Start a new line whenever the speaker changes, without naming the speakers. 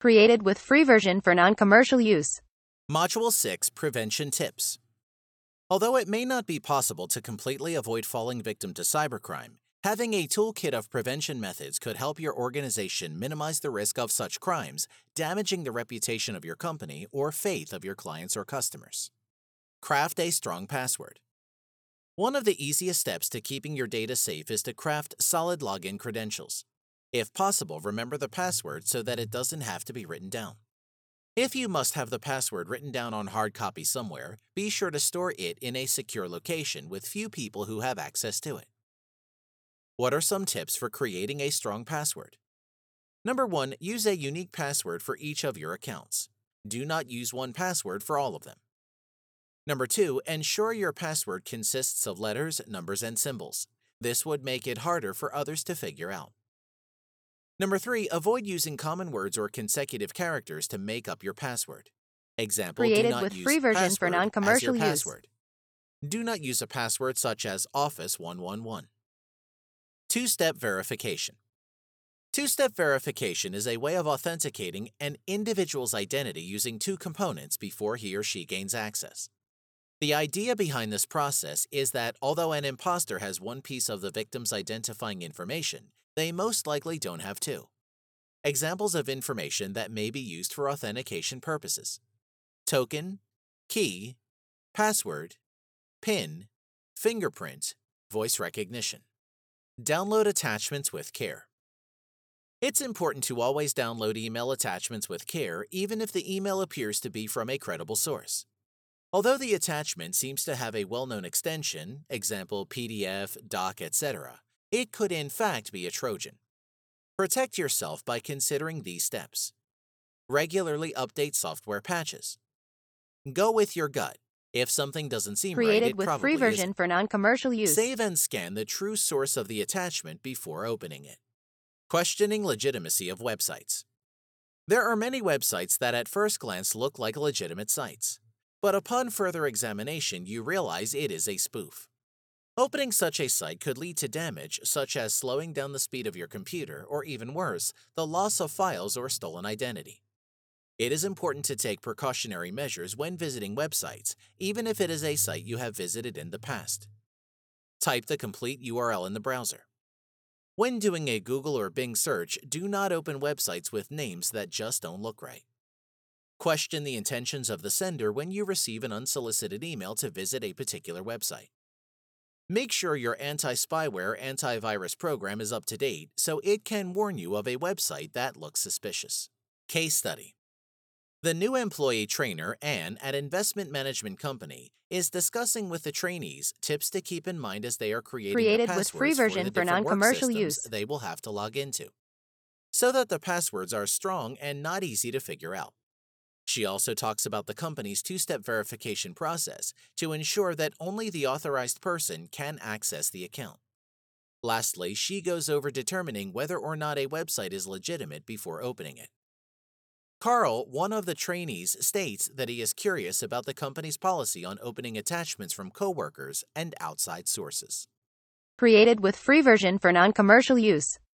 Created with free version for non-commercial use.
Module 6 Prevention Tips. Although it may not be possible to completely avoid falling victim to cybercrime, having a toolkit of prevention methods could help your organization minimize the risk of such crimes, damaging the reputation of your company or faith of your clients or customers. Craft a strong password. One of the easiest steps to keeping your data safe is to craft solid login credentials. If possible, remember the password so that it doesn't have to be written down. If you must have the password written down on hard copy somewhere, be sure to store it in a secure location with few people who have access to it. What are some tips for creating a strong password? Number 1, use a unique password for each of your accounts. Do not use one password for all of them. Number 2, ensure your password consists of letters, numbers, and symbols. This would make it harder for others to figure out. Number 3, avoid using common words or consecutive characters to make up your password. Example,
Created
do not
with
use
free version for
password
non-commercial
as your
use.
password. Do not use a password such as Office111. Two-step verification. Two-step verification is a way of authenticating an individual's identity using two components before he or she gains access. The idea behind this process is that although an imposter has one piece of the victim's identifying information, they most likely don't have two. Examples of information that may be used for authentication purposes: token, key, password, PIN, fingerprint, voice recognition. Download attachments with care. It's important to always download email attachments with care, even if the email appears to be from a credible source. Although the attachment seems to have a well-known extension, example PDF, doc, etc., it could in fact be a Trojan. Protect yourself by considering these steps. Regularly update software patches. Go with your gut. If something doesn't seem right,
Created
it
with
probably
free version
isn't.
for non-commercial use.
Save and scan the true source of the attachment before opening it. Questioning legitimacy of websites. There are many websites that at first glance look like legitimate sites, but upon further examination you realize it is a spoof. Opening such a site could lead to damage such as slowing down the speed of your computer or, even worse, the loss of files or stolen identity. It is important to take precautionary measures when visiting websites, even if it is a site you have visited in the past. Type the complete URL in the browser. When doing a Google or Bing search, do not open websites with names that just don't look right. Question the intentions of the sender when you receive an unsolicited email to visit a particular website. Make sure your anti-spyware antivirus program is up to date so it can warn you of a website that looks suspicious. Case study. The new employee trainer, Anne, at investment management company, is discussing with the trainees tips to keep in mind as they are creating
Created
the
with free
passwords for
version
the
for
different work
non-commercial
systems
use.
they will have to log into, so that the passwords are strong and not easy to figure out. She also talks about the company's two-step verification process to ensure that only the authorized person can access the account. Lastly, she goes over determining whether or not a website is legitimate before opening it. Carl, one of the trainees, states that he is curious about the company's policy on opening attachments from coworkers and outside sources.
Created with free version for non-commercial use.